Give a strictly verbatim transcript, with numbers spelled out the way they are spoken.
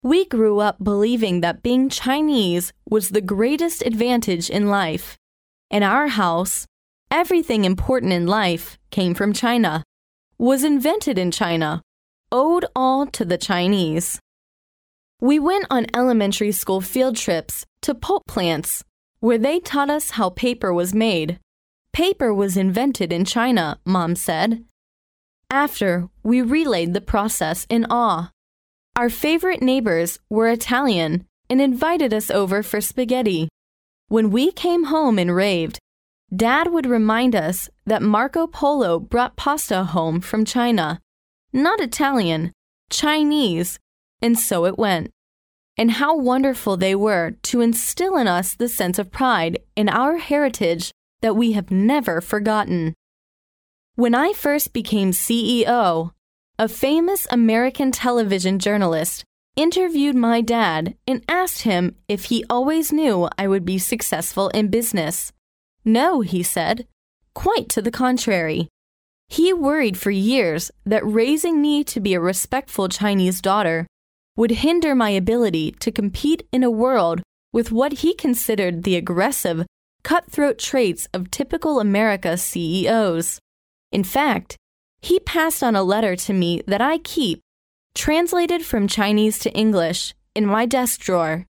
We grew up believing that being Chinese was the greatest advantage in life. In our house, everything important in life came from China, was invented in China, owed all to the Chinese. We went on elementary school field trips to pulp plants, where they taught us how paper was made. Paper was invented in China, Mom said. After, we relayed the process in awe. Our favorite neighbors were Italian and invited us over for spaghetti. When we came home and raved, Dad would remind us that Marco Polo brought pasta home from China. Not Italian, Chinese, and so it went. And how wonderful they were to instill in us the sense of pride in our heritage that we have never forgotten. When I first became C E O, a famous American television journalist interviewed my dad and asked him if he always knew I would be successful in business. No, he said. Quite to the contrary. He worried for years that raising me to be a respectful Chinese daughter would hinder my ability to compete in a world with what he considered the aggressive, cutthroat traits of typical America C E Os. In fact, he passed on a letter to me that I keep, translated from Chinese to English, in my desk drawer.